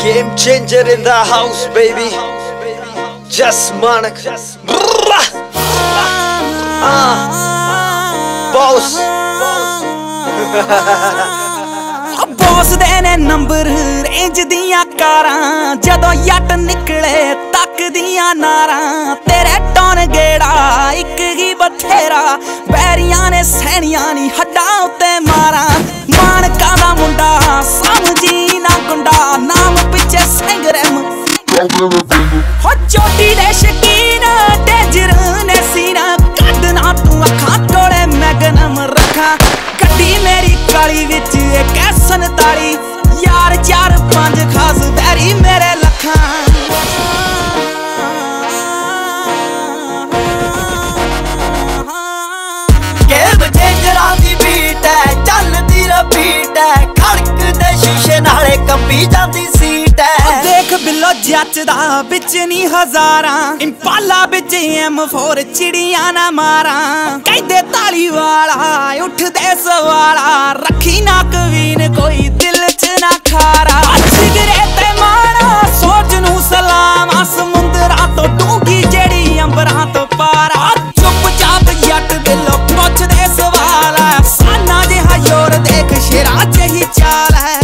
Game changer in the house, baby. Just Manak. Boss. Boss ਦੇ ਨੇ number range ਦੀਆਂ ਕਾਰਾਂ ਜਦੋਂ ਯੱਟ ਨਿਕਲੇ ਤੱਕਦੀਆਂ ਨਾਰਾਂ ਤੇਰੇ ਟੌਨ ਗੇੜਾ ਇੱਕ ਹੀ ਬਥੇਰਾ ਬੈਰੀਆਂ ਨੇ ਸੈਣੀਆਂ ਨਹੀਂ ਹੱਡਾਂ ਉੱਤੇ ਮਾਰਾਂ ਮਾਨਕਾਂ ਦਾ ਮੁੰਡਾ ਸਮਝੀ ਨਾ ਗੁੰਡਾ ਨਾਮ ਪਿੱਛੇ ਸੰਗਰਮ ਹੋ ਚੋਟੀ ਦੇ ਸ਼ਕੀਨ ਡੇਂਜਰ ਨੇ ਸੀਨਾ ਕੱਢਣਾ ਤੂੰ ਅੱਖਾਂ ਕੋਲੇ ਮੈਗਨਮ ਰੱਖਾਂ ਗੱਡੀ ਮੇਰੀ ਕਾਲੀ ਵਿੱਚ ਇੱਕ 47 ਯਾਰ 4-5 ਖਾਸ ਬੈਰੀ ਮੇਰੇ ਲੱਖਾਂ ਗੇਮ ਚੇਂਜਰਾਂ ਦੀ ਬੀਟ ਹੈ ਚੱਲਦੀ ਰਪੀਟ ਹੈ ਖੜਕਦੇ ਸ਼ੀਸ਼ੇ ਨਾਲੇ ਕੰਬੀ ਜਾਂਦੀ ਸੀਟ ਹੈ ਦੇਖ ਬਿੱਲੋ ਜੱਚਦਾ ਵਿੱਚ ਨਹੀਂ ਹਜ਼ਾਰਾਂ ਇੰਪਾਲਾ ਵਿੱਚ M4 ਚਿੜੀਆਂ ਨਾ ਮਾਰਾਂ ਕਹਿੰਦੇ ਤਾਲੀ ਵਾਲਾ ਉੱਠਦੇ ਸਵਾਲਾ ਰੱਖੀ ਨਾ ਕਵੀਨ ਕੋਈ ਦਿਲ ਚ ਨਾ ਖਾਰਾ ਸਿਗਰੇ ਤੇ ਮਾਰਾ ਸੋਚ ਨੂੰ ਸਲਾਮ ਸਮੁੰਦਰਾਂ ਤੋਂ ਡੂੰਗੀ ਜਿਹੜੀ ਅੰਬਰਾਂ ਤੋਂ ਪਾਰਾ ਚੁੱਪ ਚਾਪ ਜੱਟ ਬਿੱਲੋ ਪੁੱਛਦੇ ਸਵਾਲ ਸਾਨਾ ਜਿਹਾ ਯੋਰ ਦੇਖ ਸ਼ੇਰਾਂ ਜਿਹੀ ਚਾਲ ਹੈ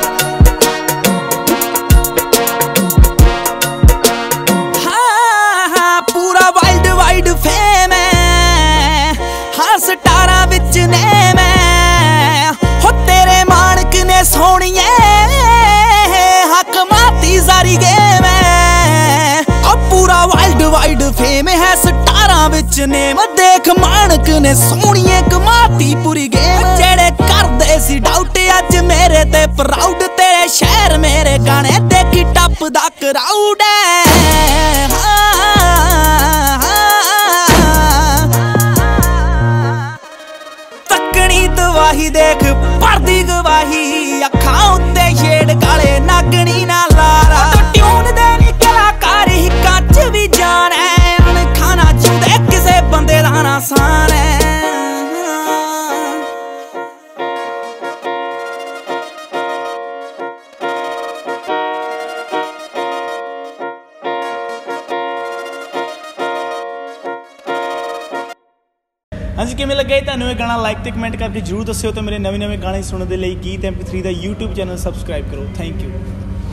ਫੇਮ ਹੈ ਹਾਂ ਸਟਾਰਾਂ ਵਿੱਚ ਨੇ ਮੈਂ ਹੋ ਤੇਰੇ ਮਾਣਕ ਨੇ ਸੋਹਣੀਏ ਹੱਕ ਮਾਤੀ ਸਾਰੀ ਗੇਮ ਹੈ ਆ ਪੂਰਾ ਵਰਲਡ ਵਾਈਡ ਫੇਮ ਹੈ ਸਟਾਰਾਂ ਵਿੱਚ ਨੇਮ ਦੇਖ ਮਾਣਕ ਨੇ ਸੋਹਣੀਏ ਕਮਾਤੀ ਪੂਰੀ ਗੇਮ ਜਿਹੜੇ ਕਰਦੇ ਸੀ ਡਾਊਟ ਅੱਜ ਮੇਰੇ ਤੇ ਪ੍ਰਾਊਡ ਤੇਰੇ ਸ਼ਹਿਰ ਮੇਰੇ ਗਾਣੇ ਦੇਖੀ ਟੱਪਦਾ ਕਰਾਊਡ ਹੈ ਗਵਾਹੀ ਦੇਖ ਪਰਦੀ ਗਵਾਹੀ ਅੱਖਾਂ ਉੱਤੇ ਛੇੜ ਕਾਲੇ ਨਾਗਣੀ ਨਾ ਲਾਰਾ ਟਿਊਨ ਦੇ ਨੀ ਕਲਾਕਾਰ ਹੀ ਕੱਚ ਵੀ ਜਾਣ ਹੈ ਅਣਖਾਂ ਨਾ ਜੁਦੇ ਕਿਸੇ ਬੰਦੇ ਦਾ ਨਾ ਸਾਨ ਹੈ ਹਾਂਜੀ ਕਿਵੇਂ ਲੱਗਾ ਤੁਹਾਨੂੰ ਇਹ ਗਾਣਾ ਲਾਈਕ ਤੇ ਕਮੈਂਟ ਕਰਕੇ ਜਰੂਰ ਦੱਸਿਓ ਤੇ ਮੇਰੇ ਨਵੇਂ ਗਾਣੇ ਸੁਣਨ ਦੇ ਲਈ ਗੀਤ MP3 ਦਾ YouTube ਚੈਨਲ ਸਬਸਕ੍ਰਾਈਬ ਕਰੋ ਥੈਂਕ ਯੂ